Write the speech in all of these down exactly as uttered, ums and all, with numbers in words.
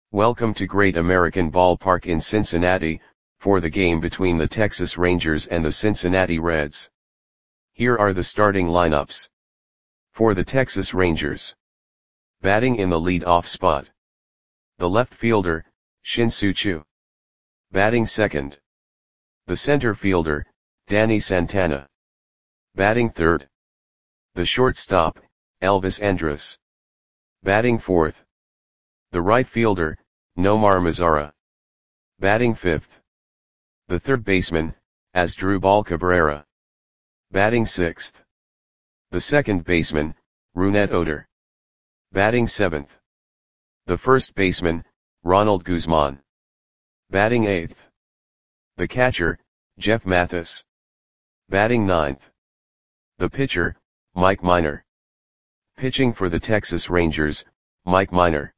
Welcome to Great American Ballpark in Cincinnati, for the game between the Texas Rangers and the Cincinnati Reds. Here are the starting lineups. For the Texas Rangers. Batting in the lead-off spot. The left fielder, Shin-Soo Choo. Batting second. The center fielder, Danny Santana. Batting third. The shortstop, Elvis Andrus. Batting fourth. The right fielder, Nomar Mazara. Batting fifth. The third baseman, Asdrubal Cabrera. Batting sixth. The second baseman, Rougned Odor. Batting seventh. The first baseman, Ronald Guzman. Batting eighth. The catcher, Jeff Mathis. Batting ninth. The pitcher, Mike Minor. Pitching for the Texas Rangers, Mike Minor.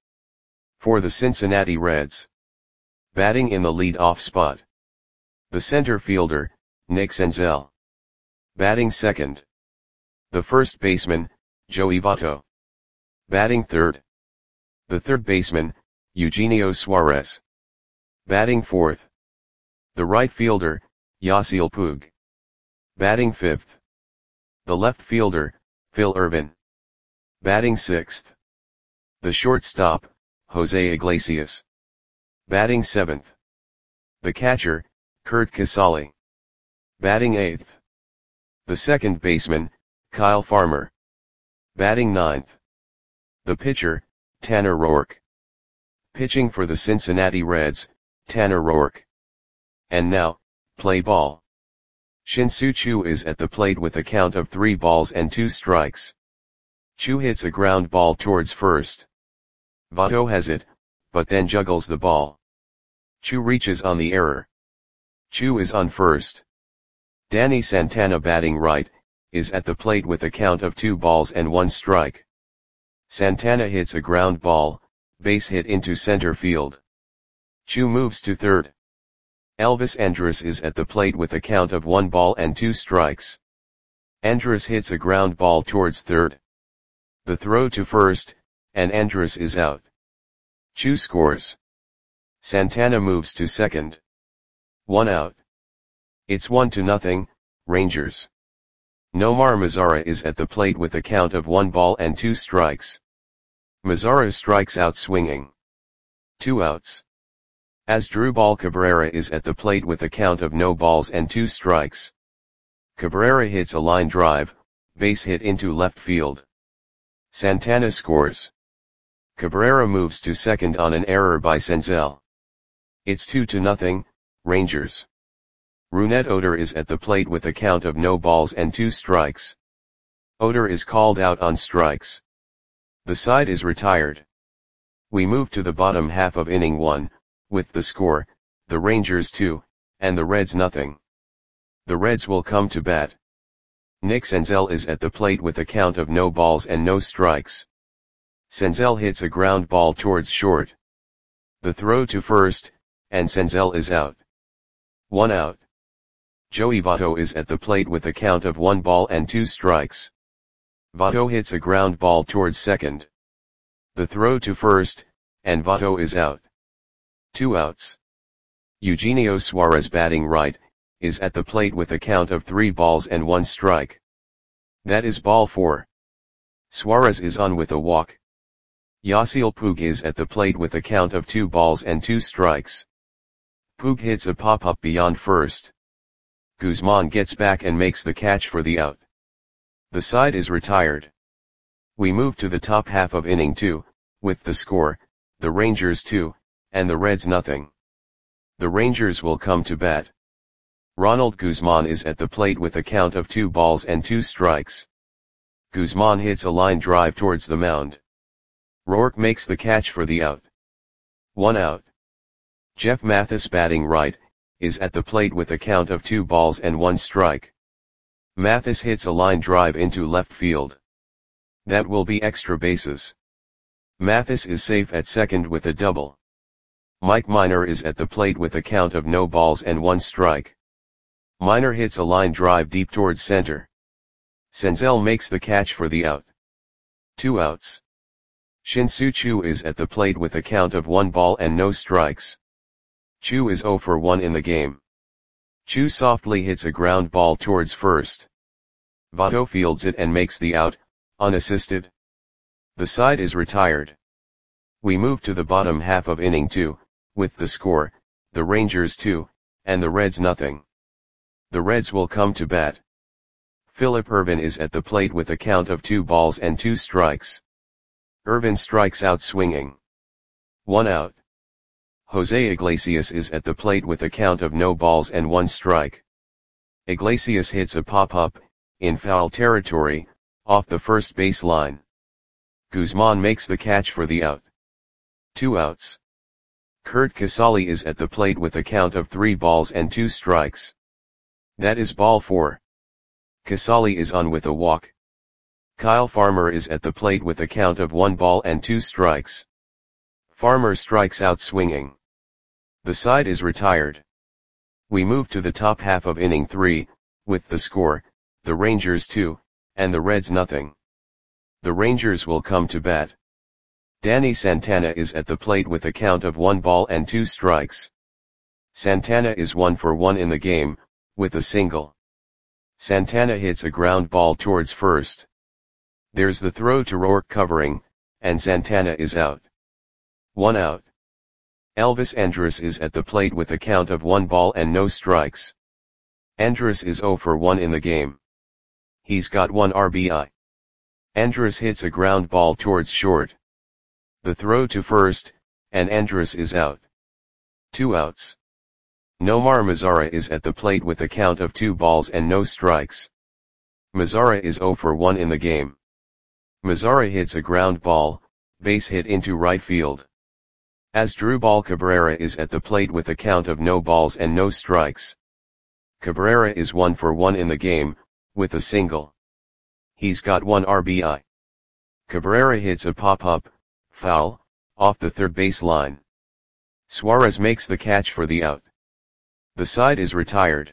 For the Cincinnati Reds. Batting in the lead-off spot. The center fielder, Nick Senzel. Batting second. The first baseman, Joey Votto. Batting third. The third baseman, Eugenio Suarez. Batting fourth. The right fielder, Yasiel Puig. Batting fifth. The left fielder, Phil Ervin. Batting sixth. The shortstop, Jose Iglesias. Batting seventh. The catcher, Curt Casali. Batting eighth. The second baseman, Kyle Farmer. Batting ninth. The pitcher, Tanner Roark. Pitching for the Cincinnati Reds, Tanner Roark. And now, play ball. Shin-Soo Choo is at the plate with a count of three balls and two strikes. Choo hits a ground ball towards first. Votto has it, but then juggles the ball. Choo reaches on the error. Choo is on first. Danny Santana, batting right, is at the plate with a count of two balls and one strike. Santana hits a ground ball, base hit into center field. Choo moves to third. Elvis Andrus is at the plate with a count of one ball and two strikes. Andrus hits a ground ball towards third. The throw to first, and Andrus is out. Choo scores. Santana moves to second. One out. It's one to nothing, Rangers. Nomar Mazara is at the plate with a count of one ball and two strikes. Mazara strikes out swinging. Two outs. Asdrubal Cabrera is at the plate with a count of no balls and two strikes. Cabrera hits a line drive, base hit into left field. Santana scores. Cabrera moves to second on an error by Senzel. It's two to nothing, Rangers. Rougned Odor is at the plate with a count of no balls and two strikes. Odor is called out on strikes. The side is retired. We move to the bottom half of inning one, with the score, the Rangers two, and the Reds nothing. The Reds will come to bat. Nick Senzel is at the plate with a count of no balls and no strikes. Senzel hits a ground ball towards short. The throw to first, and Senzel is out. One out. Joey Votto is at the plate with a count of one ball and two strikes. Votto hits a ground ball towards second. The throw to first, and Votto is out. Two outs. Eugenio Suarez, batting right, is at the plate with a count of three balls and one strike. That is ball four. Suarez is on with a walk. Yasiel Puig is at the plate with a count of two balls and two strikes. Puig hits a pop-up beyond first. Guzman gets back and makes the catch for the out. The side is retired. We move to the top half of inning two, with the score, the Rangers two, and the Reds nothing. The Rangers will come to bat. Ronald Guzman is at the plate with a count of two balls and two strikes. Guzman hits a line drive towards the mound. Roark makes the catch for the out. One out. Jeff Mathis, batting right, is at the plate with a count of two balls and one strike. Mathis hits a line drive into left field. That will be extra bases. Mathis is safe at second with a double. Mike Minor is at the plate with a count of no balls and one strike. Minor hits a line drive deep towards center. Senzel makes the catch for the out. Two outs. Shin-Soo Choo is at the plate with a count of one ball and no strikes. Choo is zero for one in the game. Choo softly hits a ground ball towards first. Votto fields it and makes the out, unassisted. The side is retired. We move to the bottom half of inning two, with the score, the Rangers two, and the Reds nothing. The Reds will come to bat. Phillip Ervin is at the plate with a count of two balls and two strikes. Ervin strikes out swinging. One out. Jose Iglesias is at the plate with a count of no balls and one strike. Iglesias hits a pop-up, in foul territory, off the first base line. Guzman makes the catch for the out. Two outs. Curt Casali is at the plate with a count of three balls and two strikes. That is ball four. Casali is on with a walk. Kyle Farmer is at the plate with a count of one ball and two strikes. Farmer strikes out swinging. The side is retired. We move to the top half of inning three, with the score, the Rangers two, and the Reds nothing. The Rangers will come to bat. Danny Santana is at the plate with a count of one ball and two strikes. Santana is one for one in the game, with a single. Santana hits a ground ball towards first. There's the throw to Rourke covering, and Santana is out. One out. Elvis Andrus is at the plate with a count of one ball and no strikes. Andrus is zero for one in the game. He's got one R B I. Andrus hits a ground ball towards short. The throw to first, and Andrus is out. Two outs. Nomar Mazara is at the plate with a count of two balls and no strikes. Mazara is zero for one in the game. Mazara hits a ground ball, base hit into right field. Asdrubal Cabrera is at the plate with a count of no balls and no strikes. Cabrera is one for one in the game, with a single. He's got one R B I. Cabrera hits a pop-up, foul, off the third base line. Suarez makes the catch for the out. The side is retired.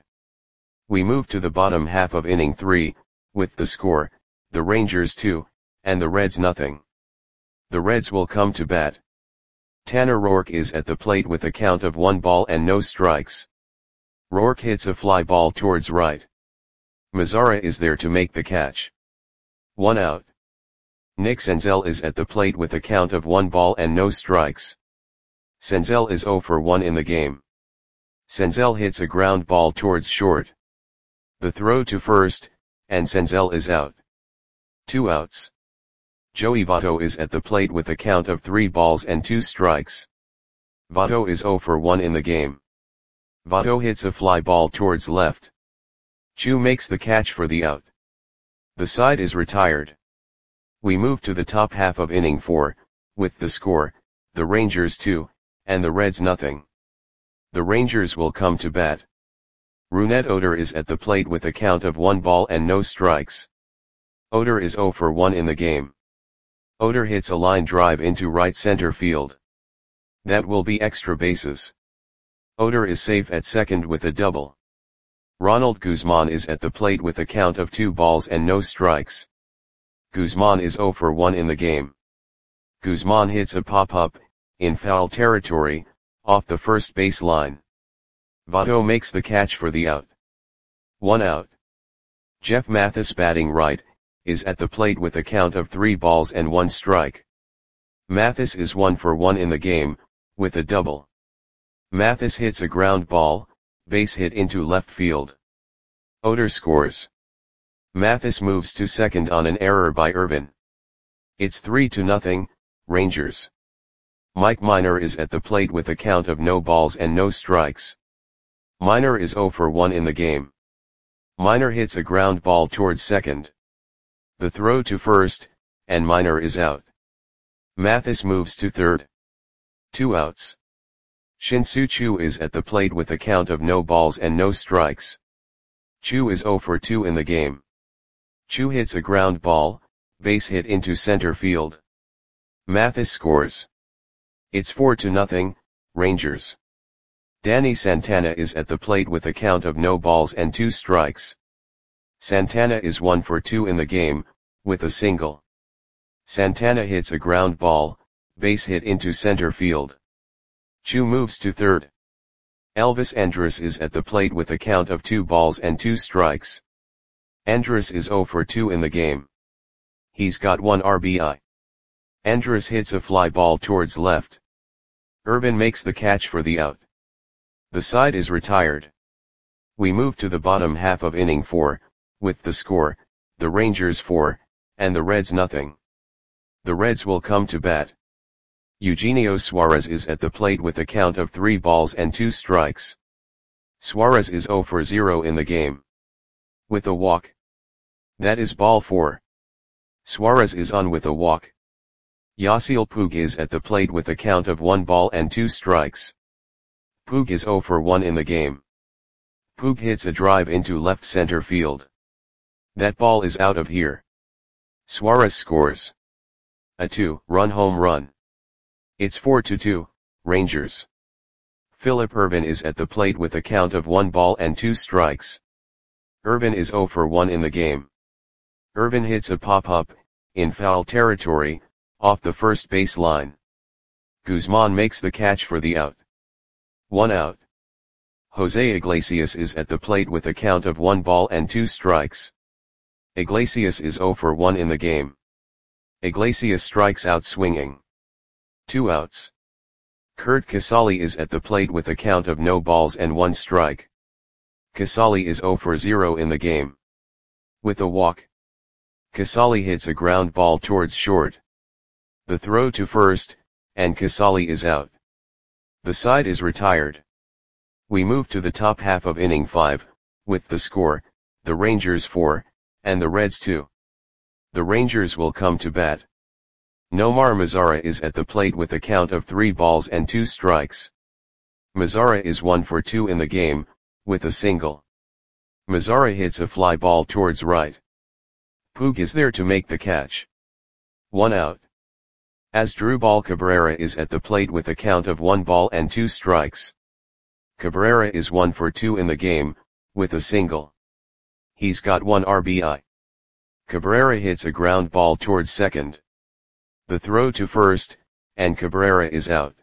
We move to the bottom half of inning three, with the score, the Rangers two, and the Reds nothing. The Reds will come to bat. Tanner Rourke is at the plate with a count of one ball and no strikes. Rourke hits a fly ball towards right. Mazara is there to make the catch. One out. Nick Senzel is at the plate with a count of one ball and no strikes. Senzel is zero for one in the game. Senzel hits a ground ball towards short. The throw to first, and Senzel is out. Two outs. Joey Votto is at the plate with a count of three balls and two strikes. Votto is zero for one in the game. Votto hits a fly ball towards left. Choo makes the catch for the out. The side is retired. We move to the top half of inning four, with the score, the Rangers two, and the Reds nothing. The Rangers will come to bat. Rougned Odor is at the plate with a count of one ball and no strikes. Odor is zero for one in the game. Odor hits a line drive into right center field. That will be extra bases. Odor is safe at second with a double. Ronald Guzman is at the plate with a count of two balls and no strikes. Guzman is zero for one in the game. Guzman hits a pop-up, in foul territory, off the first base line. Votto makes the catch for the out. One out. Jeff Mathis batting right, is at the plate with a count of three balls and one strike. Mathis is one for one in the game, with a double. Mathis hits a ground ball, base hit into left field. Odor scores. Mathis moves to second on an error by Ervin. It's three to nothing, Rangers. Mike Minor is at the plate with a count of no balls and no strikes. Minor is zero for one in the game. Minor hits a ground ball towards second. The throw to first, and Minor is out. Mathis moves to third. Two outs. Shin-Soo Choo is at the plate with a count of no balls and no strikes. Choo is zero for two in the game. Choo hits a ground ball, base hit into center field. Mathis scores. It's four to nothing, Rangers. Danny Santana is at the plate with a count of no balls and two strikes. Santana is one for two in the game, with a single. Santana hits a ground ball, base hit into center field. Chu moves to third. Elvis Andrus is at the plate with a count of two balls and two strikes. Andrus is zero for two in the game. He's got one R B I. Andrus hits a fly ball towards left. Urban makes the catch for the out. The side is retired. We move to the bottom half of inning four, with the score, the Rangers four, and the Reds nothing. The Reds will come to bat. Eugenio Suarez is at the plate with a count of three balls and two strikes. Suarez is zero for zero in the game. With a walk. That is ball four. Suarez is on with a walk. Yasiel Puig is at the plate with a count of one ball and two strikes. Puig is zero for one in the game. Puig hits a drive into left center field. That ball is out of here. Suarez scores a two-run home run. It's four to two, Rangers. Phillip Ervin is at the plate with a count of one ball and two strikes. Ervin is zero for one in the game. Ervin hits a pop-up, in foul territory, off the first base line. Guzman makes the catch for the out. One out. Jose Iglesias is at the plate with a count of one ball and two strikes. Iglesias is zero for one in the game. Iglesias strikes out swinging. Two outs. Curt Casali is at the plate with a count of no balls and one strike. Casali is zero for zero in the game. With a walk. Casali hits a ground ball towards short. The throw to first, and Casali is out. The side is retired. We move to the top half of inning five, with the score, the Rangers four, and the Reds two. The Rangers will come to bat. Nomar Mazara is at the plate with a count of three balls and two strikes. Mazara is one for two in the game, with a single. Mazara hits a fly ball towards right. Puig is there to make the catch. One out. Asdrubal Cabrera is at the plate with a count of one ball and two strikes. Cabrera is one for two in the game, with a single. He's got one R B I. Cabrera hits a ground ball towards second. The throw to first, and Cabrera is out.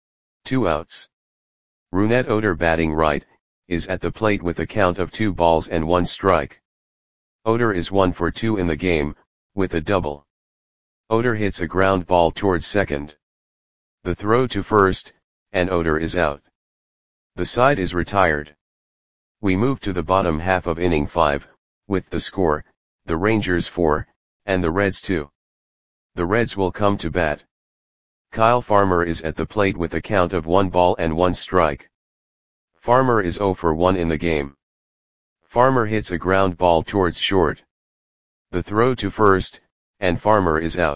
Two outs. Rougned Odor batting right, is at the plate with a count of two balls and one strike. Odor is one for two in the game, with a double. Odor hits a ground ball towards second. The throw to first, and Odor is out. The side is retired. We move to the bottom half of inning five, with the score, the Rangers four, and the Reds two. The Reds will come to bat. Kyle Farmer is at the plate with a count of one ball and one strike. Farmer is zero for one in the game. Farmer hits a ground ball towards short. The throw to first, and Farmer is out.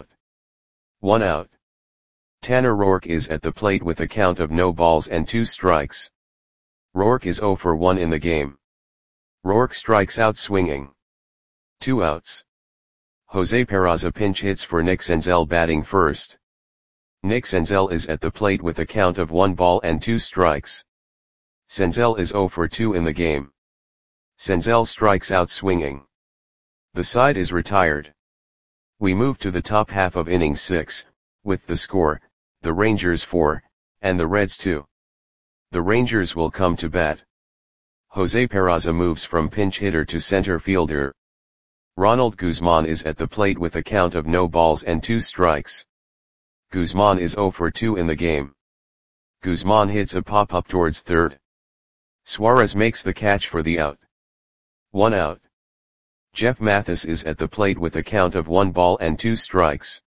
One out. Tanner Roark is at the plate with a count of no balls and two strikes. Roark is zero for one in the game. Roark strikes out swinging. Two outs. Jose Peraza pinch hits for Nick Senzel batting first. Nick Senzel is at the plate with a count of one ball and two strikes. Senzel is zero for two in the game. Senzel strikes out swinging. The side is retired. We move to the top half of inning six, with the score, the Rangers four, and the Reds two. The Rangers will come to bat. Jose Peraza moves from pinch hitter to center fielder. Ronald Guzman is at the plate with a count of no balls and two strikes. Guzman is zero for two in the game. Guzman hits a pop-up towards third. Suarez makes the catch for the out. One out. Jeff Mathis is at the plate with a count of one ball and two strikes.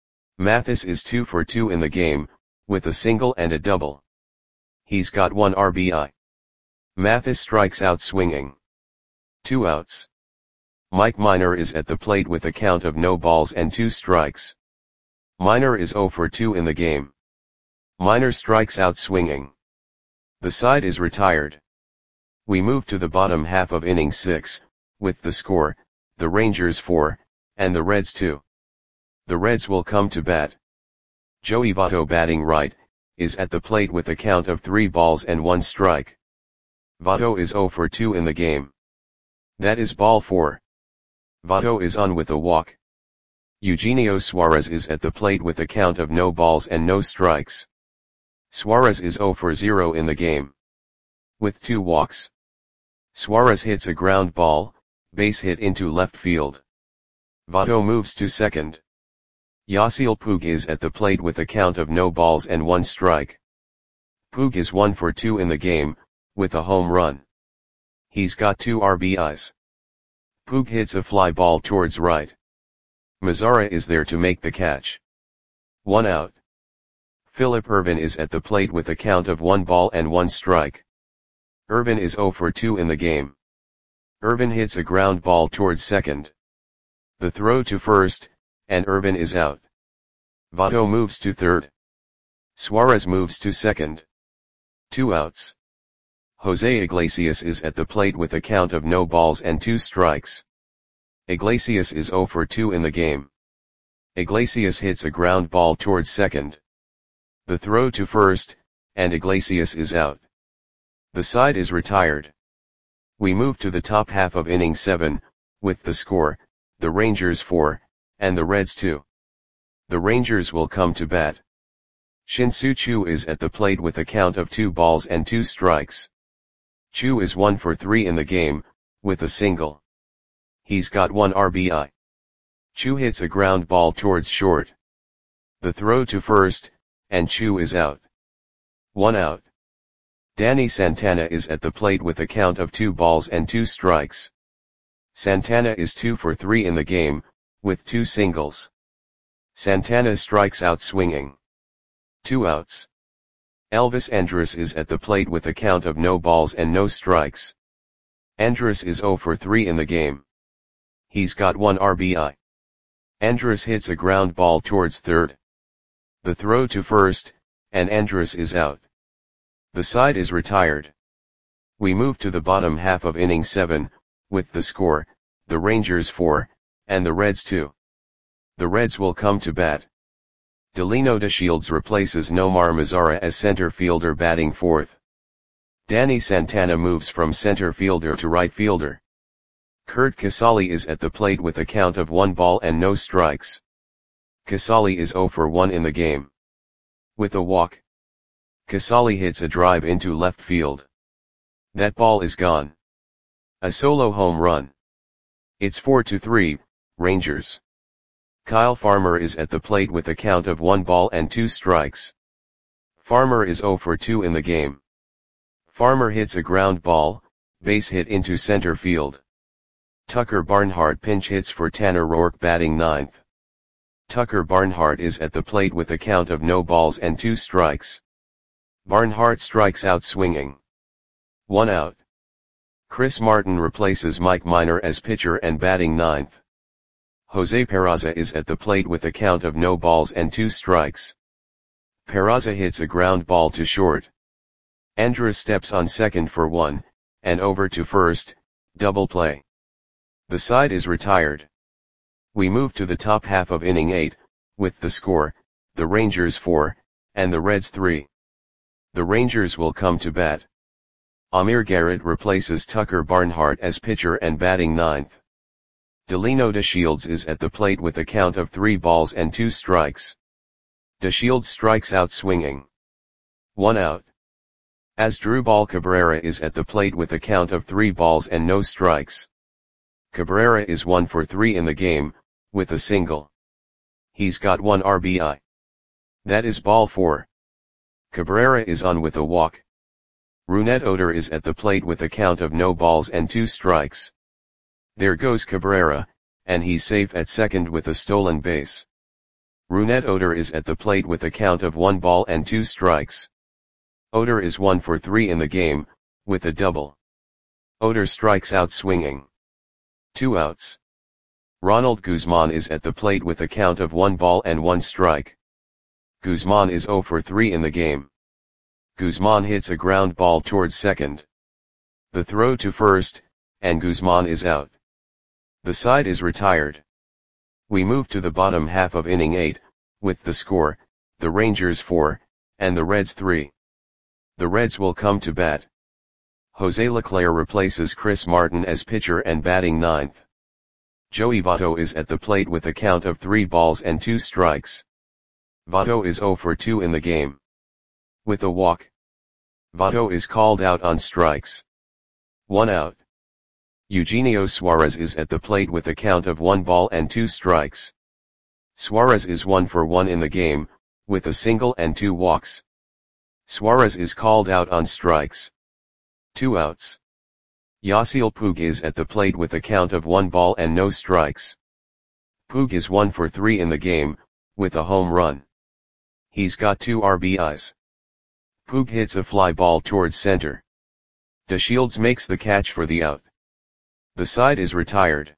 Mathis is two for two in the game, with a single and a double. He's got one R B I. Mathis strikes out swinging. Two outs. Mike Minor is at the plate with a count of no balls and two strikes. Minor is zero for two in the game. Minor strikes out swinging. The side is retired. We move to the bottom half of inning six, with the score, the Rangers four, and the Reds two. The Reds will come to bat. Joey Votto batting right, is at the plate with a count of three balls and one strike. Votto is zero for two in the game. That is ball four. Votto is on with a walk. Eugenio Suarez is at the plate with a count of no balls and no strikes. Suarez is zero for zero in the game, with two walks. Suarez hits a ground ball, base hit into left field. Votto moves to second. Yasiel Puig is at the plate with a count of no balls and one strike. Puig is one for two in the game, with a home run. He's got two R B Is. Puig hits a fly ball towards right. Mazara is there to make the catch. One out. Phillip Ervin is at the plate with a count of one ball and one strike. Ervin is zero for two in the game. Ervin hits a ground ball towards second. The throw to first, and Ervin is out. Votto moves to third. Suarez moves to second. Two outs. Jose Iglesias is at the plate with a count of no balls and two strikes. Iglesias is zero for two in the game. Iglesias hits a ground ball towards second. The throw to first, and Iglesias is out. The side is retired. We move to the top half of inning seven, with the score, the Rangers four, and the Reds two. The Rangers will come to bat. Shin-Soo Choo is at the plate with a count of two balls and two strikes. Choo is one for three in the game, with a single. He's got one R B I. Choo hits a ground ball towards short. The throw to first, and Choo is out. One out. Danny Santana is at the plate with a count of two balls and two strikes. Santana is two for three in the game, with two singles. Santana strikes out swinging. Two outs. Elvis Andrus is at the plate with a count of no balls and no strikes. Andrus is zero for three in the game. He's got one R B I. Andrus hits a ground ball towards third. The throw to first, and Andrus is out. The side is retired. We move to the bottom half of inning seven, with the score, the Rangers four, and the Reds two. The Reds will come to bat. Delino DeShields replaces Nomar Mazara as center fielder batting fourth. Danny Santana moves from center fielder to right fielder. Curt Casali is at the plate with a count of one ball and no strikes. Casali is zero for one in the game. With a walk. Casali hits a drive into left field. That ball is gone. A solo home run. It's four to three, Rangers. Kyle Farmer is at the plate with a count of one ball and two strikes. Farmer is zero for two in the game. Farmer hits a ground ball, base hit into center field. Tucker Barnhart pinch hits for Tanner Roark batting ninth. Tucker Barnhart is at the plate with a count of no balls and two strikes. Barnhart strikes out swinging. One out. Chris Martin replaces Mike Minor as pitcher and batting ninth. Jose Peraza is at the plate with a count of no balls and two strikes. Peraza hits a ground ball to short. Andrus steps on second for one, and over to first, double play. The side is retired. We move to the top half of inning eight, with the score, the Rangers four, and the Reds three. The Rangers will come to bat. Amir Garrett replaces Tucker Barnhart as pitcher and batting ninth. Delino DeShields is at the plate with a count of three balls and two strikes. DeShields strikes out swinging. One out. Asdrubal Cabrera is at the plate with a count of three balls and no strikes. Cabrera is one for three in the game, with a single. He's got one R B I. That is ball four. Cabrera is on with a walk. Rougned Odor is at the plate with a count of no balls and two strikes. There goes Cabrera, and he's safe at second with a stolen base. Rougned Odor is at the plate with a count of one ball and two strikes. Odor is one for three in the game, with a double. Odor strikes out swinging. Two outs. Ronald Guzman is at the plate with a count of one ball and one strike. Guzman is zero for three in the game. Guzman hits a ground ball towards second. The throw to first, and Guzman is out. The side is retired. We move to the bottom half of inning eight, with the score, the Rangers four, and the Reds three. The Reds will come to bat. Jose Leclerc replaces Chris Martin as pitcher and batting ninth. Joey Votto is at the plate with a count of three balls and two strikes. Votto is zero for two in the game. With a walk, Votto is called out on strikes. One out. Eugenio Suarez is at the plate with a count of one ball and two strikes. Suarez is one for one in the game, with a single and two walks. Suarez is called out on strikes. Two outs. Yasiel Puig is at the plate with a count of one ball and no strikes. Puig is one for three in the game, with a home run. He's got two R B Is. Puig hits a fly ball towards center. DeShields makes the catch for the out. The side is retired.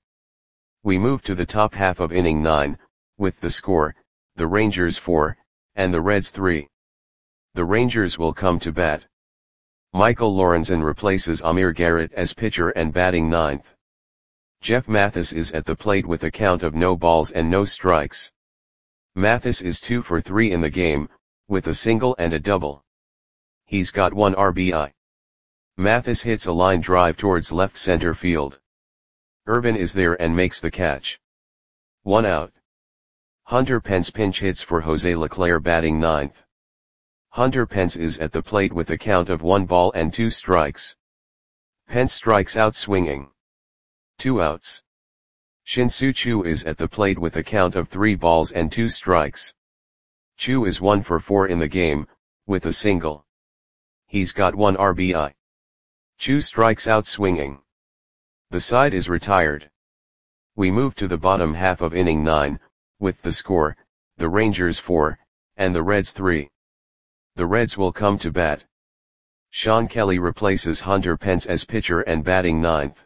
We move to the top half of inning nine, with the score, the Rangers four, and the Reds three. The Rangers will come to bat. Michael Lorenzen replaces Amir Garrett as pitcher and batting ninth. Jeff Mathis is at the plate with a count of no balls and no strikes. Mathis is two for three in the game, with a single and a double. He's got one R B I. Mathis hits a line drive towards left center field. Irvin is there and makes the catch. One out. Hunter Pence pinch hits for Jose Leclerc batting ninth. Hunter Pence is at the plate with a count of one ball and two strikes. Pence strikes out swinging. Two outs. Shin-Soo Choo is at the plate with a count of three balls and two strikes. Choo is one for four in the game, with a single. He's got one R B I. Choo strikes out swinging. The side is retired. We move to the bottom half of inning nine, with the score, the Rangers four, and the Reds three. The Reds will come to bat. Sean Kelly replaces Hunter Pence as pitcher and batting ninth.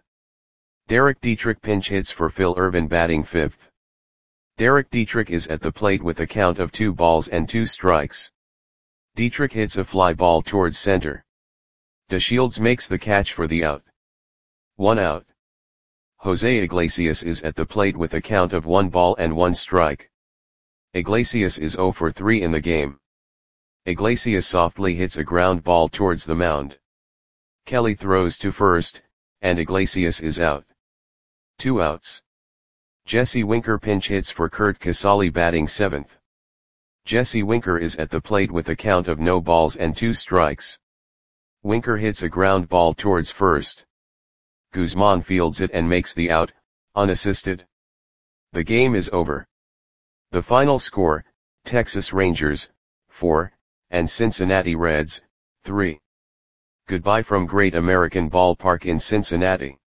Derek Dietrich pinch hits for Phil Irvin batting fifth. Derek Dietrich is at the plate with a count of two balls and two strikes. Dietrich hits a fly ball towards center. DeShields makes the catch for the out. One out. Jose Iglesias is at the plate with a count of one ball and one strike. Iglesias is zero for three in the game. Iglesias softly hits a ground ball towards the mound. Kelly throws to first, and Iglesias is out. Two outs. Jesse Winker pinch hits for Curt Casali batting seventh. Jesse Winker is at the plate with a count of no balls and two strikes. Winker hits a ground ball towards first. Guzman fields it and makes the out, unassisted. The game is over. The final score, Texas Rangers, four, and Cincinnati Reds, three. Goodbye from Great American Ballpark in Cincinnati.